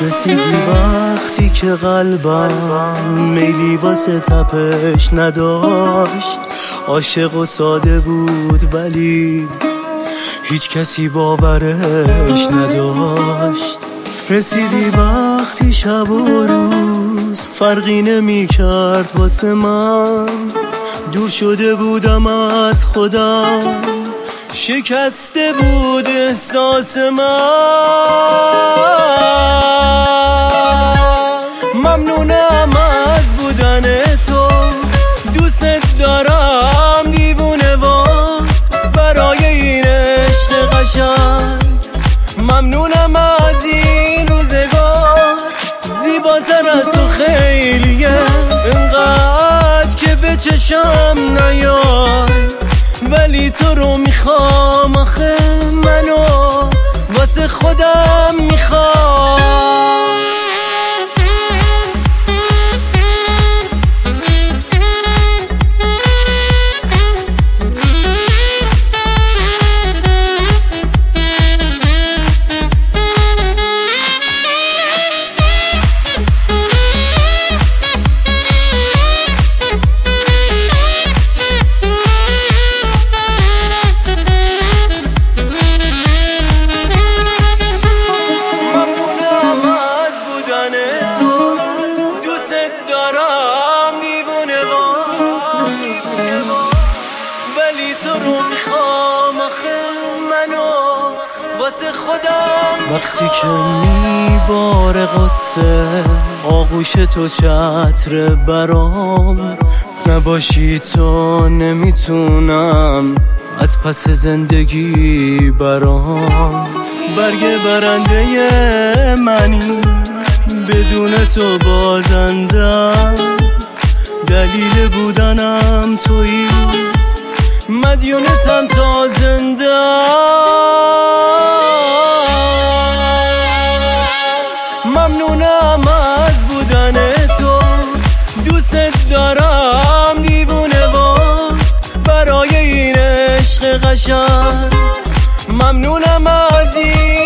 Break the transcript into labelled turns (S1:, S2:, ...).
S1: رسیدی وقتی که قلبم میلی واسه تپش نداشت. عاشق و ساده بود ولی هیچ کسی باورش نداشت. رسیدی وقتی شب و روز فرقی نمی کرد واسه من. دور شده بودم از خودم، شکسته بود احساس من. ممنونم از بودن تو، دوست دارم دیوونه وار برای این عشق قشنگ. ممنونم از این روزگار، زیباتر از تو خیلیه، اینقدر که به چشم نیای. ولی تو رو میخوام آخه، منو واسه خودم میخوام. وقتی که میباره قصه آغوش تو چتر برام، نباشی تو نمیتونم از پس زندگی برام. برگ برنده منی، بدون تو بازندم. دلیل بودنم تویی، مدیونتم تا زنده. ممنونم از بودن تو، دوست دارم دیوونه وار برای این عشق قشنگ. ممنونم از این